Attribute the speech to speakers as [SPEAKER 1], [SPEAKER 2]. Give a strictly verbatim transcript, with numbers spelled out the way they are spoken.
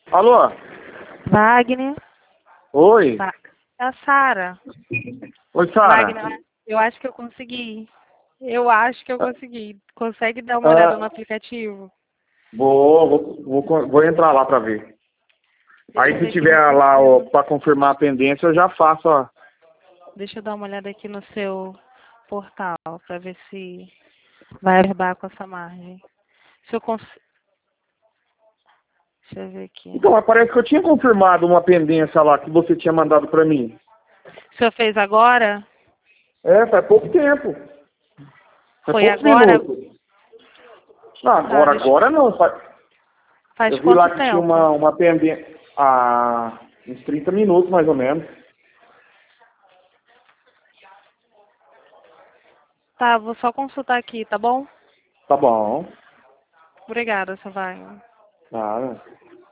[SPEAKER 1] Alô?
[SPEAKER 2] Wagner.
[SPEAKER 1] Oi?
[SPEAKER 2] Va- É a Sara.
[SPEAKER 1] Oi, Sara.
[SPEAKER 2] Wagner, eu acho que eu consegui. Eu acho que eu consegui. Consegue dar uma olhada no
[SPEAKER 1] Ah,
[SPEAKER 2] aplicativo?
[SPEAKER 1] vou, vou, vou, co- vou entrar lá pra ver.
[SPEAKER 2] Deixa
[SPEAKER 1] Aí
[SPEAKER 2] eu
[SPEAKER 1] se
[SPEAKER 2] ver aqui no
[SPEAKER 1] tiver
[SPEAKER 2] seu
[SPEAKER 1] lá ó,
[SPEAKER 2] seu.
[SPEAKER 1] pra confirmar a pendência, eu já faço, ó.
[SPEAKER 2] Deixa eu dar uma olhada aqui no seu portal para ver se vai acabar com essa margem. Se eu cons... Deixa eu ver aqui.
[SPEAKER 1] Então, mas parece que eu tinha confirmado uma pendência lá que você tinha mandado pra mim.
[SPEAKER 2] O senhor fez agora?
[SPEAKER 1] É, faz pouco tempo. Faz
[SPEAKER 2] Foi
[SPEAKER 1] poucos
[SPEAKER 2] agora?
[SPEAKER 1] minutos. Não,
[SPEAKER 2] Tá,
[SPEAKER 1] agora,
[SPEAKER 2] deixa...
[SPEAKER 1] agora não. Faz-
[SPEAKER 2] Faz
[SPEAKER 1] Eu vi
[SPEAKER 2] quanto
[SPEAKER 1] lá que tinha
[SPEAKER 2] tempo?
[SPEAKER 1] uma, uma pendência. Ah, uns trinta minutos mais ou menos.
[SPEAKER 2] Tá, vou só consultar aqui, tá bom?
[SPEAKER 1] Tá bom.
[SPEAKER 2] Obrigada, seu Wagner.
[SPEAKER 1] Tá.